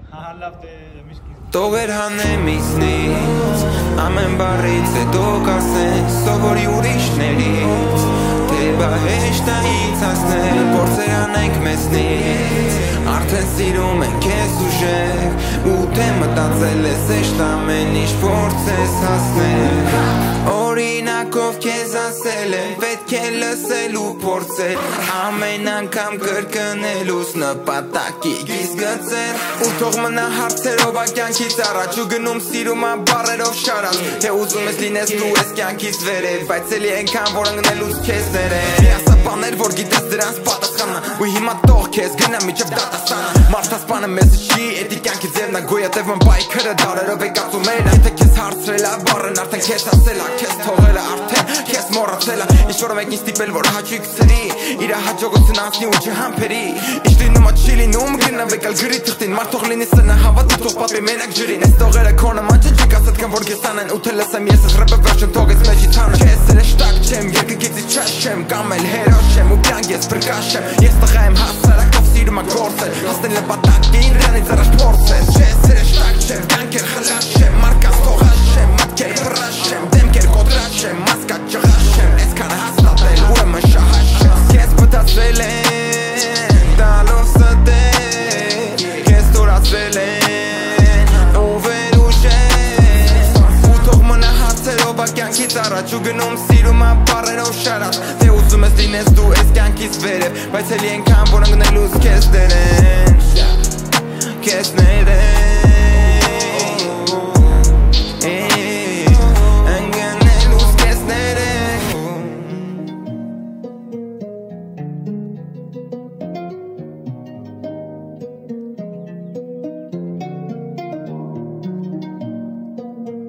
Լավ դե միշկի Տողեր հանեմ իսնից ամեն բարից հետո կասեն սովորի ուրիշներից թե բա հեշտայից հասնել փորձեր անենք մեզնից արդեն սիրում ենք քեզ ուժեղ ու թե մտածել ես էշտ ամեն ինչ փորձես հասնել օրինակով քեզ ասել եմ պետք է լսել ու փորձել ամեն անգամ կրկնելուց նպատակի գիծ գծել ու թող մնա հարցերով ակյանքից առաջ ու գնում սիրում բառերով շարած թե ուզում ես լինես դու ես կյանքից վերև բայց էլի ենքան որ ընկնելուց քեզ ներեն ասա բաներ որ գիտես դրանց պատասխանը ու հիմա թող քեզ գնա միջև դատաստանը մարդասպանը մեզ չի էդի կյանքից եւ նա գոյատևում բայքերը դարերով է կացումերն եթե քեզ հարցրել ա բառն արդեն քեզ ասել ա քեզ թողել ա արդեն քեզ մոռացել ա ինչ որ մեկին ստիպել որ հաճույք ցրի իր հաջողությունը անցնի ու չհամբերի ինչ լինում ա չի լինում գնավ եկալ ջրի թղթին մարդ թող լինի սնա հավատի թող պատմի մենակ ջրին այս տողերը քոնը մանջը չի կասած կան որ քեզ տանեն ու թե լսեմ ես ես ռեպը վերջում թողես մեջի ցանը քեզ սրեշտակ չեմ երկգիծի չաշեմ կամ էլ հերոս չեմ ու կյանք ես բրկաշեմ ես տղա եմ հասարակով սիրում ա գործել հասնել նպատակին դրանից առաջ փորձել քեզ սրեշտակ չեմ կյանքեր խլած չեմ մարկած թողաշեմ մատքեր բռաշեմ դեմքեր կոտրաշեմ մասկա ջղաշեմ այսքան հաստատել ուրեմն շահաշեմ քեզ բտածվել են տալով ստել քեզ տորացվել են ու վերուժել ու թող մնա հարցերով ակյանքից առաջ ու գնում սիրում բառերով շարած թե ուզում ես լինես դու ես կյանքից վերև բայց էլի ենքան որ ընկնելուց քեզ դերեն քեզ ներեն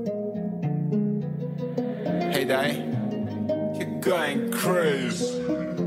Hey, Day, you're going crazy.